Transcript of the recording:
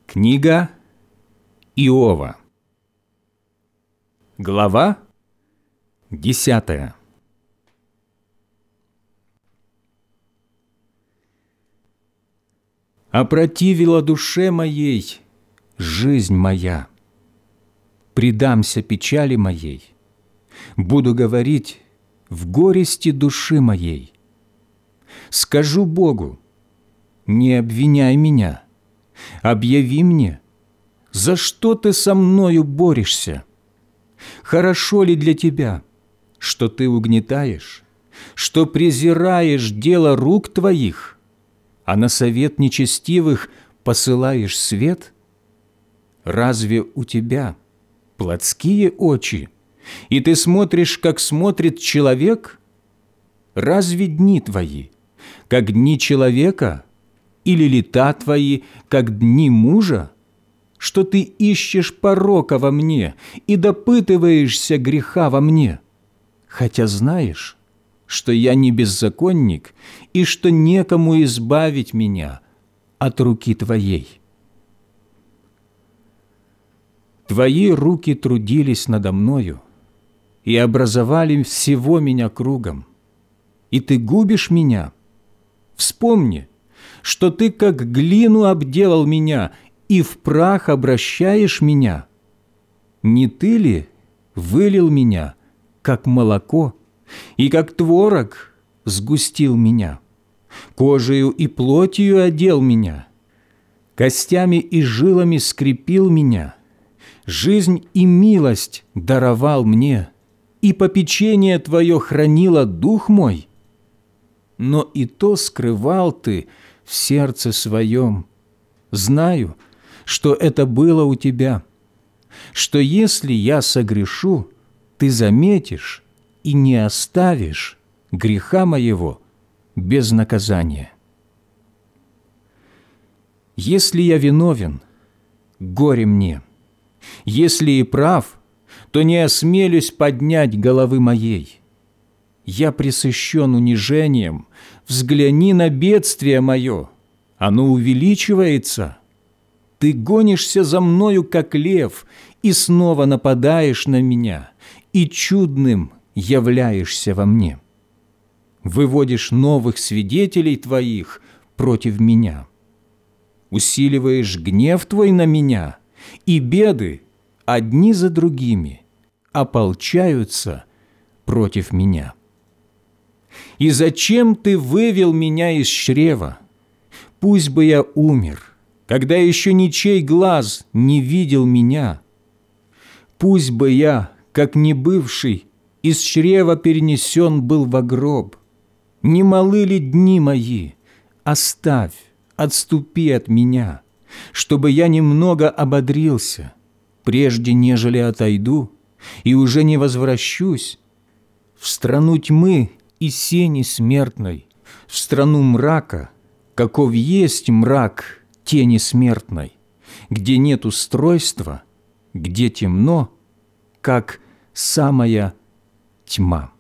Книга Иова. Глава 10. Опротивила душе моей жизнь моя, предамся печали моей, буду говорить в горести души моей. Скажу Богу: не обвиняй меня, объяви мне, за что ты со мною борешься. Хорошо ли для тебя, что ты угнетаешь, что презираешь дело рук твоих, а на совет нечестивых посылаешь свет? Разве у тебя плотские очи, и ты смотришь, как смотрит человек? Разве дни твои, как дни человека, или лета твои, как дни мужа, что ты ищешь порока во мне и допытываешься греха во мне, хотя знаешь, что я не беззаконник и что некому избавить меня от руки твоей? Твои руки трудились надо мною и образовали всего меня кругом, и ты губишь меня. Вспомни, что ты как глину обделал меня и в прах обращаешь меня. Не ты ли вылил меня, как молоко, и как творог сгустил меня? Кожею и плотью одел меня, костями и жилами скрепил меня, жизнь и милость даровал мне, и попечение Твое хранило дух мой. Но и то скрывал Ты в сердце своем. Знаю, что это было у Тебя, что если я согрешу, Ты заметишь и не оставишь греха моего без наказания. Если я виновен, горе мне. Если и прав, то не осмелюсь поднять головы моей. Я пресыщен унижением, взгляни на бедствие мое, оно увеличивается. Ты гонишься за мною, как лев, и снова нападаешь на меня, и чудным являешься во мне. Выводишь новых свидетелей твоих против меня. Усиливаешь гнев твой на меня, и беды одни за другими ополчаются против меня. И зачем ты вывел меня из чрева? Пусть бы я умер, когда еще ничей глаз не видел меня. Пусть бы я, как небывший, из чрева перенесен был во гроб. Не малы ли дни мои? Оставь, отступи от меня, чтобы я немного ободрился, прежде нежели отойду, и уже не возвращусь в страну тьмы и сени смертной, в страну мрака, каков есть мрак тени смертной, где нет устройства, где темно, как самая тьма.